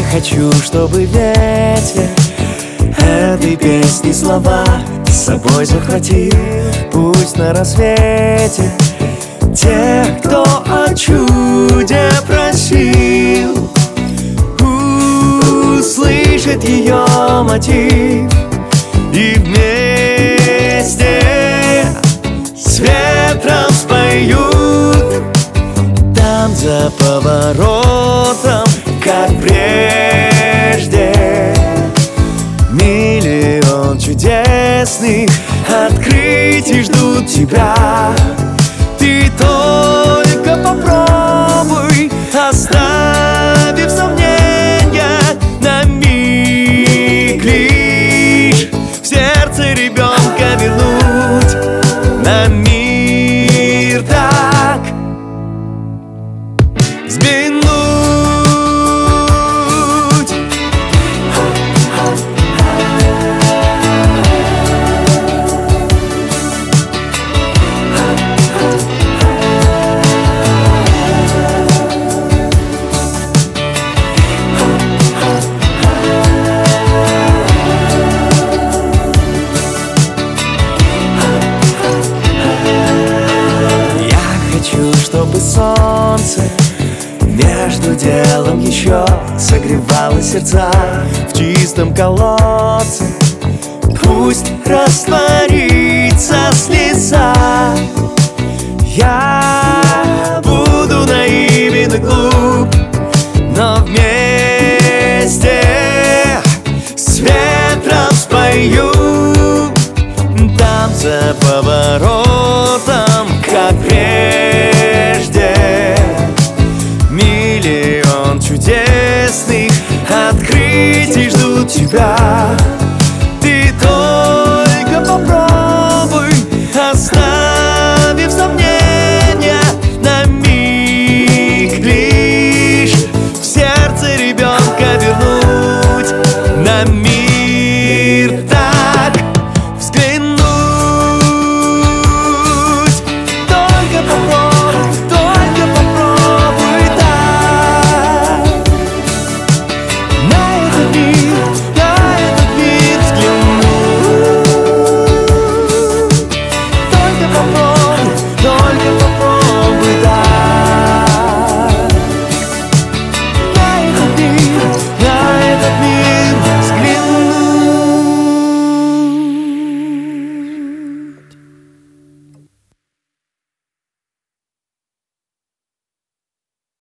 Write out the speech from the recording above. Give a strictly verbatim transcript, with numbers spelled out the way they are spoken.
хочу, чтобы ветер этой песни слова с собой захватил. Пусть на рассвете тех, кто о чуде просил, услышит ее мотив и вместе с ветром споют. Там за поворотом, как прежде, миллион чудесных открытий ждут тебя. Ты только попробуй, оставив сомнения на миг лишь в сердце ребенка вернуть на мир так взглянуть. Чтобы солнце между делом еще согревало сердца в чистом колодце. Пусть растворится слеза. Я буду наивен и глуп, но вместе с ветром спою. Там за поворотом, как прежде, миллион чудесных открытий ждут тебя. Ты только попробуй, оставив сомнения на миг лишь в сердце ребенка вернуть на мир так взглянуть. Только попробуй, только попробуй так на этот мир